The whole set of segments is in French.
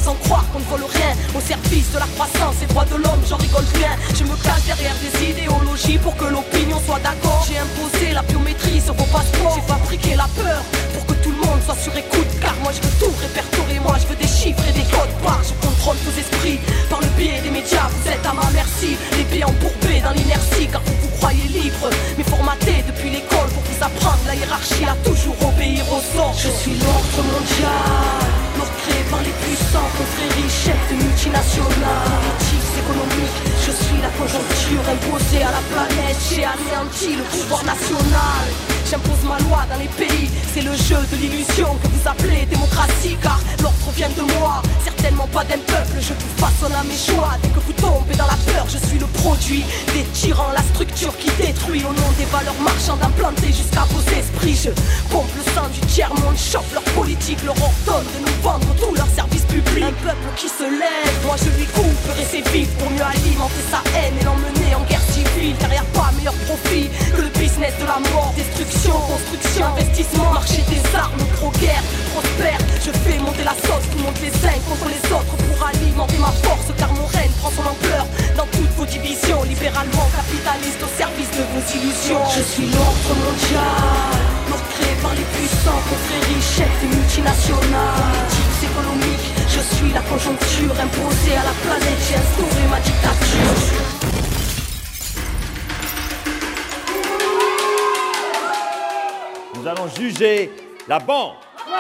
sans croire qu'on ne vole rien au service de la croissance et droits de l'homme, j'en rigole rien. Je me cache derrière des idéologies pour que l'opinion soit d'accord. J'ai imposé la biométrie sur vos passeports. J'ai fabriqué la peur pour que tout le monde soit sur écoute. Car moi je veux tout répertorier, moi je veux des chiffres et des codes barres. Je contrôle vos esprits par le biais des médias. Vous êtes à ma merci, les pieds embourbés dans l'inertie. Car vous vous croyez libre, mais formaté depuis l'école pour vous apprendre la hiérarchie à toujours obéir aux ordres. Je suis l'ordre mondial, l'ordre créé par les puissants, confréries, chefs de multinationales. Politiques, économiques, je suis la conjoncture imposée à la planète. J'ai anéanti le pouvoir national. J'impose ma loi dans les pays, c'est le jeu de l'illusion que vous appelez démocratie. Car l'ordre vient de moi, certainement pas d'un peuple. Je vous façonne à mes choix, dès que vous tombez dans la peur. Je suis le produit des tyrans, la structure qui détruit au nom des valeurs marchandes implantées jusqu'à vos esprits. Je pompe le sang du tiers-monde, chope leur politique, leur ordonne de nous vendre tous leurs services publics. Un peuple qui se lève, moi je lui couperai ses vies pour mieux alimenter sa haine et l'emmener en guerre civile. Car y a pas meilleur profit que le business de la mort. Destruction, construction, investissement, marché des armes, pro-guerre, prospère. Je fais monter la sauce, tout monte les uns contre les autres pour alimenter ma force. Car mon règne prend son ampleur dans toutes vos divisions. Libéralement capitaliste au service de vos illusions. Je suis l'ordre mondial, l'ordre créé par les puissants, confréries, chefs de multinationales. Politiques économiques, je suis la conjoncture imposée à la planète. J'ai instauré ma dictature. Nous allons juger la banque.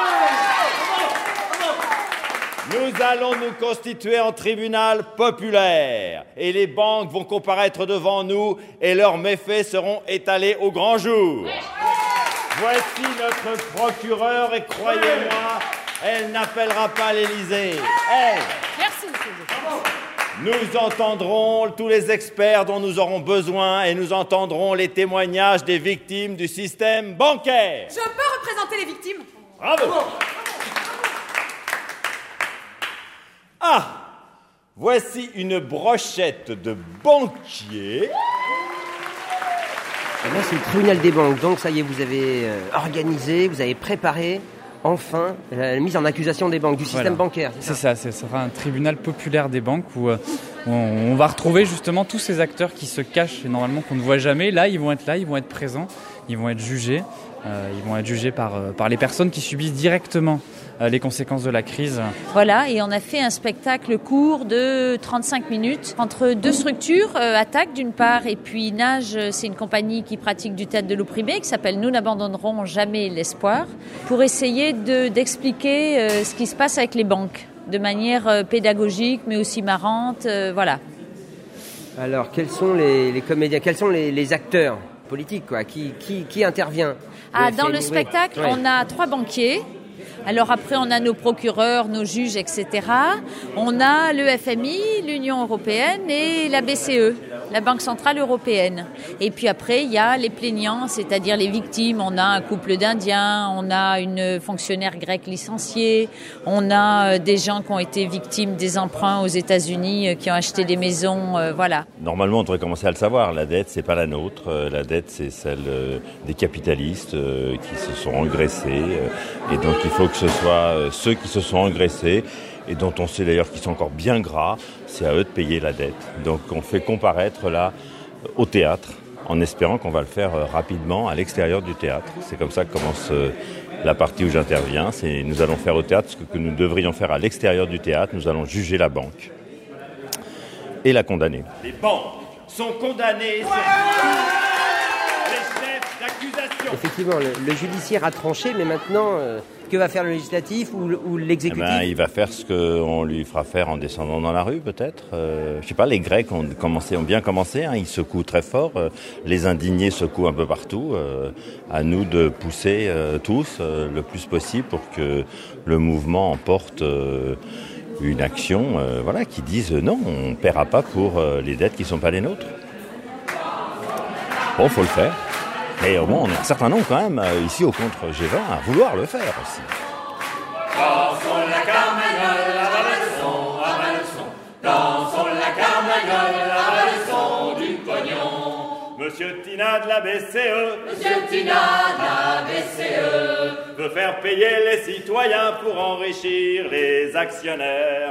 Nous allons nous constituer en tribunal populaire. Et les banques vont comparaître devant nous et leurs méfaits seront étalés au grand jour. Voici notre procureur et croyez-moi, elle n'appellera pas l'Élysée. Merci, monsieur. Nous entendrons tous les experts dont nous aurons besoin et nous entendrons les témoignages des victimes du système bancaire. Je peux représenter les victimes. Bravo. Ah, voici une brochette de banquiers. Là, c'est le tribunal des banques. Donc, ça y est, vous avez organisé, vous avez préparé, enfin, la mise en accusation des banques, du système bancaire. C'est ça, ce sera un tribunal populaire des banques où on va retrouver justement tous ces acteurs qui se cachent et normalement qu'on ne voit jamais. Là, ils vont être présents, ils vont être jugés. Ils vont être jugés par les personnes qui subissent directement les conséquences de la crise. Voilà, et on a fait un spectacle court de 35 minutes entre deux structures, Attaque d'une part, et puis Nage, c'est une compagnie qui pratique du théâtre de l'opprimé, qui s'appelle Nous n'abandonnerons jamais l'espoir, pour essayer d'expliquer ce qui se passe avec les banques, de manière pédagogique, mais aussi marrante, voilà. Alors, quels sont les comédiens, quels sont les acteurs politiques, quoi, qui intervient? Dans le spectacle, oui. On a 3 banquiers. Alors après, on a nos procureurs, nos juges, etc. On a le FMI, l'Union européenne et la BCE, la Banque centrale européenne. Et puis après, il y a les plaignants, c'est-à-dire les victimes. On a un couple d'Indiens, on a une fonctionnaire grecque licenciée, on a des gens qui ont été victimes des emprunts aux États-Unis, qui ont acheté des maisons, voilà. Normalement, on devrait commencer à le savoir. La dette, c'est pas la nôtre. La dette, c'est celle des capitalistes qui se sont engraissés. Et donc, il faut que ce soit ceux qui se sont engraissés et dont on sait d'ailleurs qu'ils sont encore bien gras, c'est à eux de payer la dette. Donc on fait comparaître là au théâtre en espérant qu'on va le faire rapidement à l'extérieur du théâtre. C'est comme ça que commence la partie où j'interviens. Nous allons faire au théâtre ce que nous devrions faire à l'extérieur du théâtre. Nous allons juger la banque et la condamner. Les banques sont condamnées sur les chefs d'accusation. Effectivement, le judiciaire a tranché, mais maintenant... que va faire le législatif ou l'exécutif? Il va faire ce qu'on lui fera faire en descendant dans la rue, peut-être. Je sais pas, les Grecs ont bien commencé, ils secouent très fort. Les indignés secouent un peu partout. À nous de pousser tous le plus possible pour que le mouvement emporte une action qui dise non, on ne paiera pas pour les dettes qui ne sont pas les nôtres. Bon, faut le faire. Et au moins, on est un certain nombre quand même, ici au Contre G20, à vouloir le faire aussi. Dansons la carmagnole, à bas le son. Dansons la carmagnole, à bas le son du pognon. Monsieur Tina de la BCE, Monsieur Tina de la BCE, veut faire payer les citoyens pour enrichir les actionnaires.